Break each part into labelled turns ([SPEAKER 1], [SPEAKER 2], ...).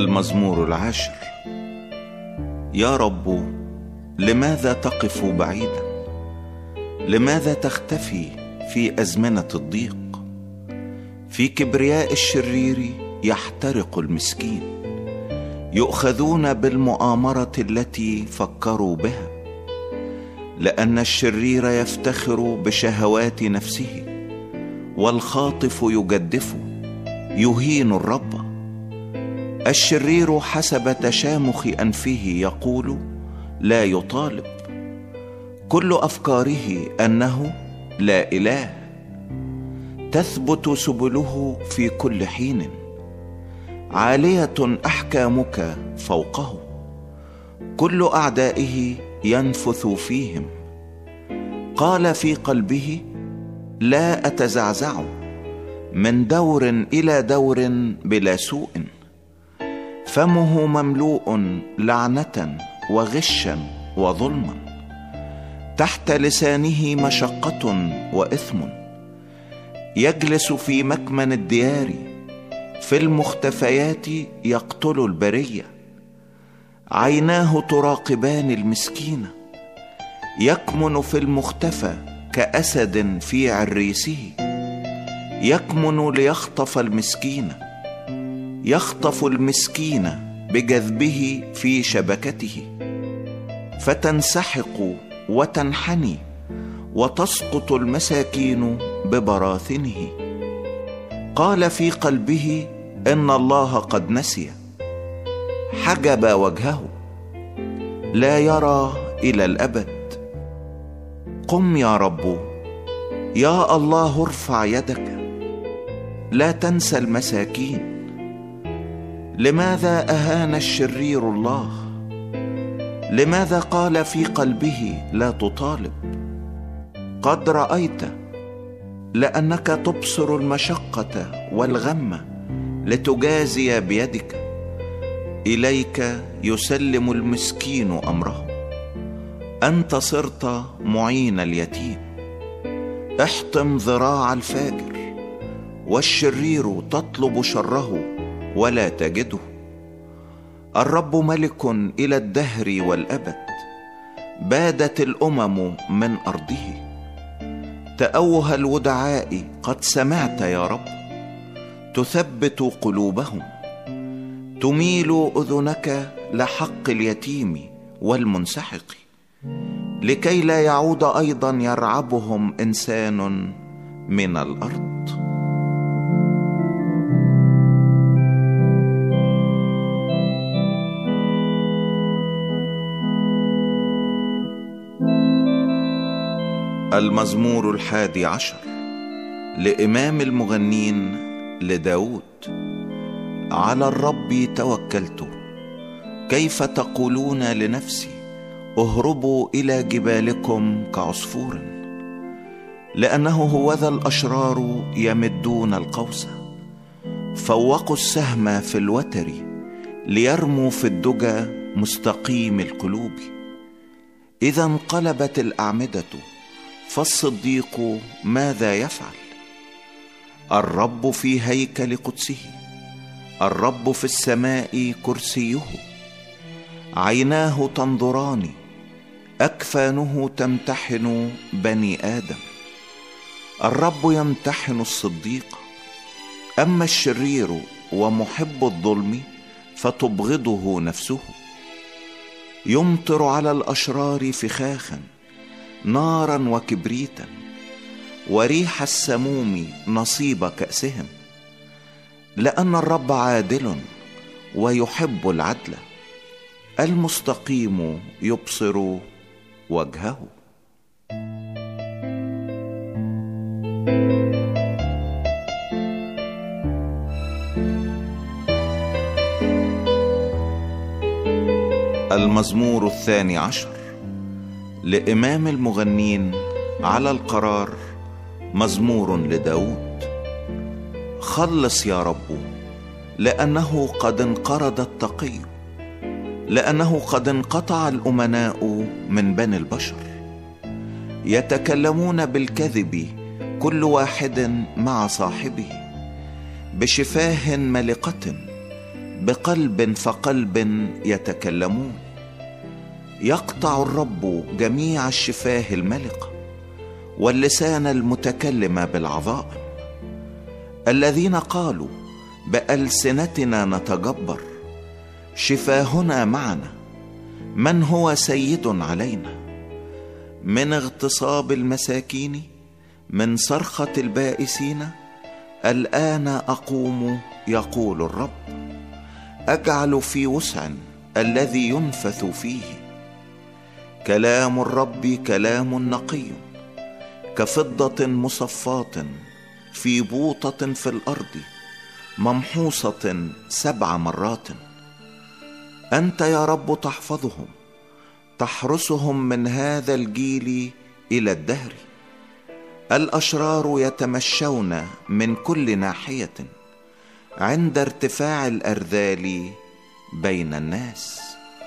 [SPEAKER 1] المزمور 10. يا رب، لماذا تقف بعيدا؟ لماذا تختفي في أزمنة الضيق؟ في كبرياء الشرير يحترق المسكين، يؤخذون بالمؤامرة التي فكروا بها، لأن الشرير يفتخر بشهوات نفسه، والخاطف يجدف يهين الرب. الشرير حسب تشامخ أنفه يقول لا يطالب، كل أفكاره أنه لا إله، تثبت سبله في كل حين، عالية أحكامك فوقه، كل أعدائه ينفث فيهم. قال في قلبه لا أتزعزع، من دور إلى دور بلا سوء، فمه مملوء لعنة وغشا وظلما، تحت لسانه مشقة وإثم، يجلس في مكمن الديار، في المختفيات يقتل البرية. عيناه تراقبان المسكين، يكمن في المختفى كأسد في عريسه، يكمن ليخطف المسكين، يخطف المسكين بجذبه في شبكته، فتنسحق وتنحني، وتسقط المساكين ببراثنه. قال في قلبه إن الله قد نسي، حجب وجهه، لا يرى إلى الأبد. قم يا رب، يا الله ارفع يدك، لا تنسى المساكين. لماذا أهان الشرير الله؟ لماذا قال في قلبه لا تطالب؟ قد رأيت، لأنك تبصر المشقة والغم لتجازي بيدك. إليك يسلم المسكين أمره، أنت صرت معين اليتيم. احطم ذراع الفاجر، والشرير تطلب شره ولا تجده. الرب ملك إلى الدهر والأبد، بادت الأمم من أرضه. تأوه الودعاء قد سمعت يا رب، تثبت قلوبهم. تميل أذنك لحق اليتيم والمنسحق، لكي لا يعود أيضا يرعبهم إنسان من الأرض. المزمور 11 لإمام المغنين لداود. على الرب توكلت، كيف تقولون لنفسي اهربوا إلى جبالكم كعصفور؟ لأنه هوذا الأشرار يمدون القوس، فوقوا السهم في الوتر، ليرموا في الدجى مستقيم القلوب. إذا انقلبت الأعمدة، فالصديق ماذا يفعل؟ الرب في هيكل قدسه، الرب في السماء كرسيه. عيناه تنظران، أكفانه تمتحن بني آدم. الرب يمتحن الصديق، أما الشرير ومحب الظلم فتبغضه نفسه. يمطر على الأشرار فخاخا، نارا وكبريتا، وريح السموم نصيب كأسهم. لأن الرب عادل ويحب العدل، المستقيم يبصر وجهه. المزمور 12 لإمام المغنين على القرار، مزمور لداود. خلص يا رب، لأنه قد انقرض التقي، لأنه قد انقطع الأمناء من بني البشر. يتكلمون بالكذب كل واحد مع صاحبه، بشفاه ملقة، بقلب فقلب يتكلمون. يقطع الرب جميع الشفاه الملقة واللسان المتكلم بالعظائم. الذين قالوا بألسنتنا نتجبر، شفاهنا معنا، من هو سيد علينا؟ من اغتصاب المساكين، من صرخة البائسين، الآن أقوم يقول الرب. أجعل في وسع الذي ينفث فيه. كلام الرب كلام نقي كفضة مصفاة في بوطة في الأرض ممحوصة 7 مرات. أنت يا رب تحفظهم، تحرسهم من هذا الجيل إلى الدهر. الأشرار يتمشون من كل ناحية عند ارتفاع الأرذال بين الناس.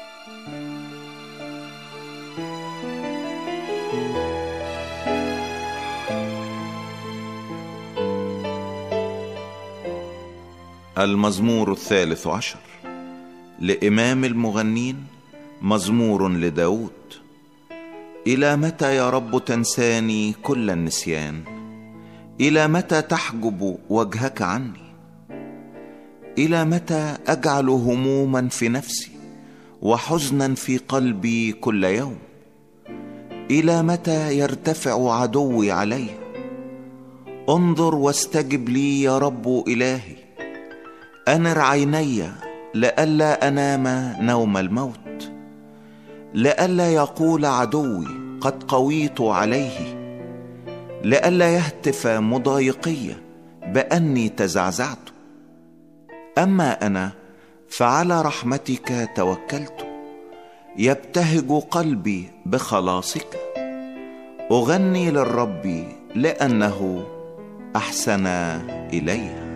[SPEAKER 1] المزمور 13 لإمام المغنين، مزمور لداود. إلى متى يا رب تنساني كل النسيان؟ إلى متى تحجب وجهك عني؟ إلى متى أجعل هموما في نفسي وحزنا في قلبي كل يوم؟ إلى متى يرتفع عدوي علي؟ انظر واستجب لي يا رب إلهي. أنر عيني لئلا أنام نوم الموت، لئلا يقول عدوي قد قويت عليه، لئلا يهتف مضايقي بأني تزعزعت. أما أنا فعلى رحمتك توكلت، يبتهج قلبي بخلاصك. أغني للرب لأنه أحسن إلي.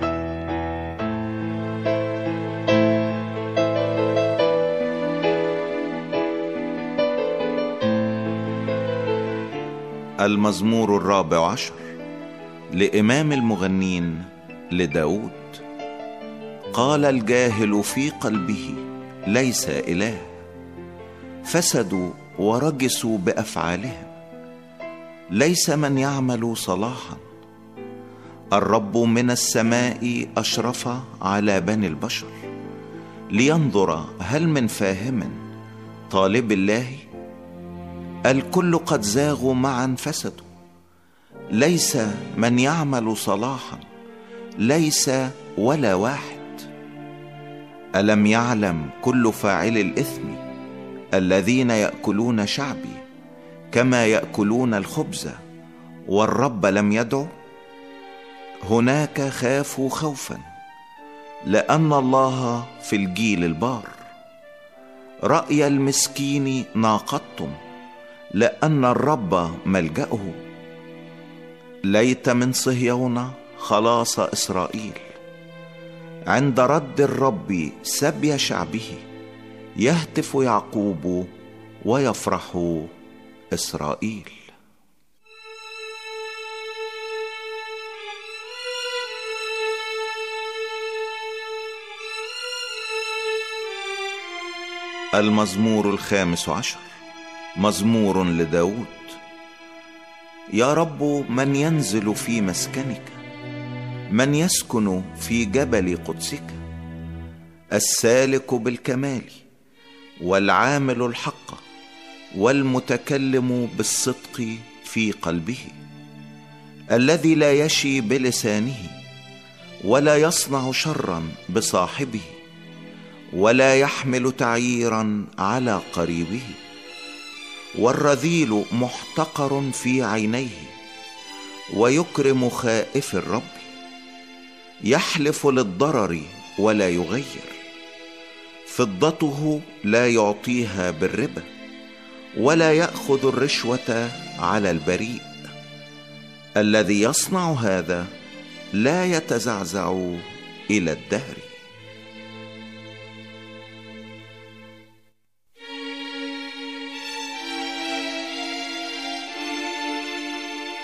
[SPEAKER 1] المزمور 14 لإمام المغنين لداود. قال الجاهل في قلبه ليس إله، فسدوا ورجسوا بأفعالهم، ليس من يعمل صلاحا. الرب من السماء أشرف على بني البشر لينظر هل من فاهم طالب الله. الكل قد زاغوا معا فسدوا، ليس من يعمل صلاحا، ليس ولا واحد. ألم يعلم كل فاعل الإثم الذين يأكلون شعبي كما يأكلون الخبز والرب لم يدعو؟ هناك خافوا خوفا لأن الله في الجيل البار. رأي المسكين ناقضتم لأن الرب ملجأه. ليت من صهيون خلاص إسرائيل، عند رد الرب سبي شعبه، يهتف يعقوب ويفرح إسرائيل. المزمور 15 مزمور لداود. يا رب من ينزل في مسكنك؟ من يسكن في جبل قدسك؟ السالك بالكمال والعامل الحق والمتكلم بالصدق في قلبه، الذي لا يشي بلسانه ولا يصنع شرا بصاحبه ولا يحمل تعييرا على قريبه. والرذيل محتقر في عينيه ويكرم خائف الرب. يحلف للضرر ولا يغير، فضته لا يعطيها بالربا ولا يأخذ الرشوة على البريء. الذي يصنع هذا لا يتزعزع إلى الدهر.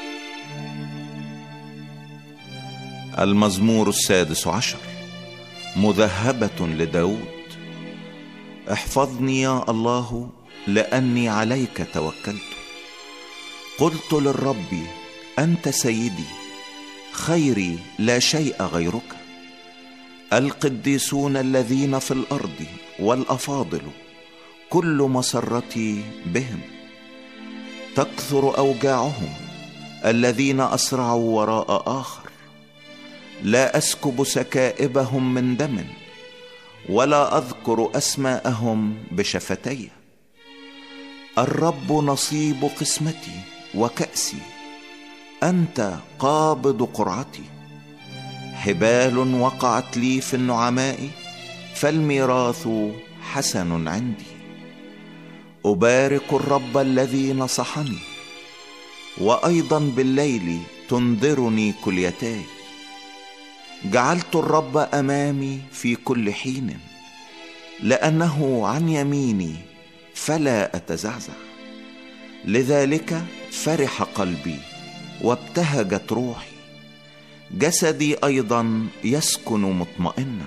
[SPEAKER 1] المزمور 16 مذهبة لداود. احفظني يا الله، لأني عليك توكلت. قلت للرب: أنت سيدي، خيري لا شيء غيرك. القديسون الذين في الأرض والأفاضل كل مسرتي بهم. تكثر أوجاعهم الذين أسرعوا وراء آخر. لا أسكب سكائبهم من دم، ولا أذكر أسماءهم بشفتي. الرب نصيب قسمتي وكأسي، أنت قابض قرعتي. حبال وقعت لي في النعماء، فالميراث حسن عندي. أبارك الرب الذي نصحني، وأيضا بالليل تنذرني كليتاي. جعلت الرب أمامي في كل حين، لأنه عن يميني فلا أتزعزع. لذلك فرح قلبي وابتهجت روحي، جسدي أيضا يسكن مطمئنا.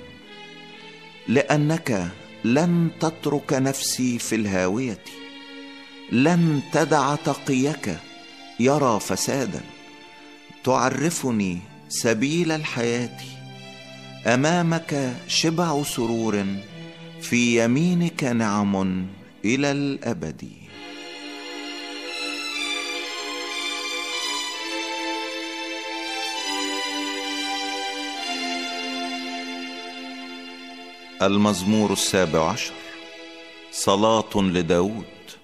[SPEAKER 1] لأنك لن تترك نفسي في الهاوية، لن تدع تقيك يرى فسادا. تعرفني سبيل الحياة، أمامك شبع سرور، في يمينك نعم إلى الأبد. المزمور 17. صلاة لداود.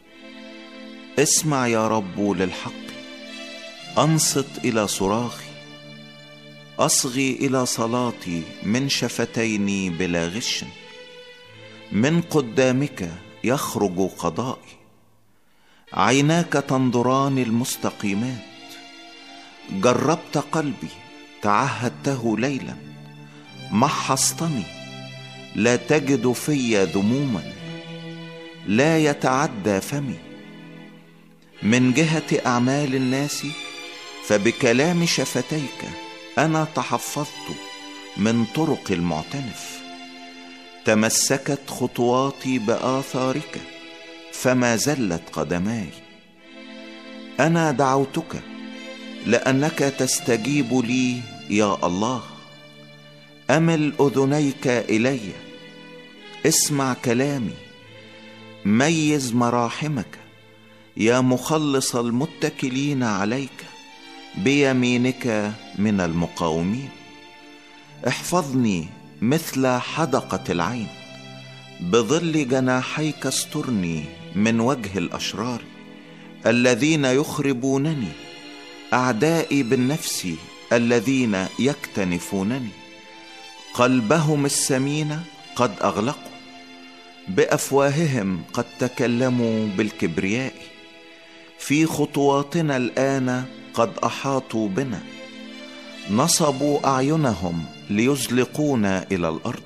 [SPEAKER 1] اسمع يا رب للحق، أنصت إلى صراخي. أصغي إلى صلاتي من شفتيني بلا غش. من قدامك يخرج قضائي، عيناك تنظران المستقيمات. جربت قلبي، تعهدته ليلا. محصتني، لا تجد في ذموما. لا يتعدى فمي. من جهة أعمال الناس، فبكلام شفتيك أنا تحفظت من طرق المعتنف. تمسكت خطواتي بآثارك، فما زلت قدماي. أنا دعوتك لأنك تستجيب لي يا الله. أمل أذنيك إلي، اسمع كلامي. ميز مراحمك يا مخلص المتكلين عليك، بيمينك من المقاومين. احفظني مثل حدقة العين، بظل جناحيك استرني من وجه الأشرار. الذين يخربونني، أعدائي بالنفس الذين يكتنفونني. قلبهم السمين قد أغلقوا، بأفواههم قد تكلموا بالكبرياء. في خطواتنا الآن قد أحاطوا بنا، نصبوا أعينهم ليزلقونا إلى الأرض.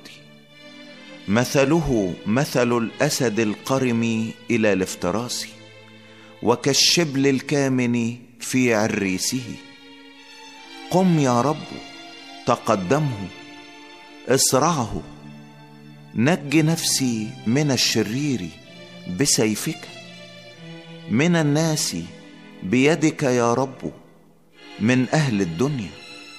[SPEAKER 1] مثله مثل الأسد القرم إلى الافتراس، وكالشبل الكامن في عريسه. قم يا رب، تقدمه، اسرعه. نج نفسي من الشرير بسيفك. من الناس بيدك يا رب، من أهل الدنيا.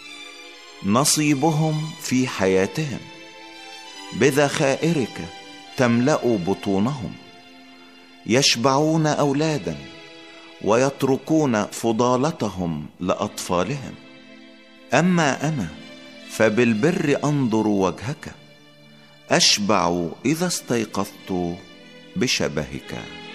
[SPEAKER 1] نصيبهم في حياتهم، بذخائرك تملأ بطونهم. يشبعون أولادا، ويتركون فضالتهم لأطفالهم. أما أنا فبالبر أنظر وجهك، أشبع إذا استيقظت بشبهك.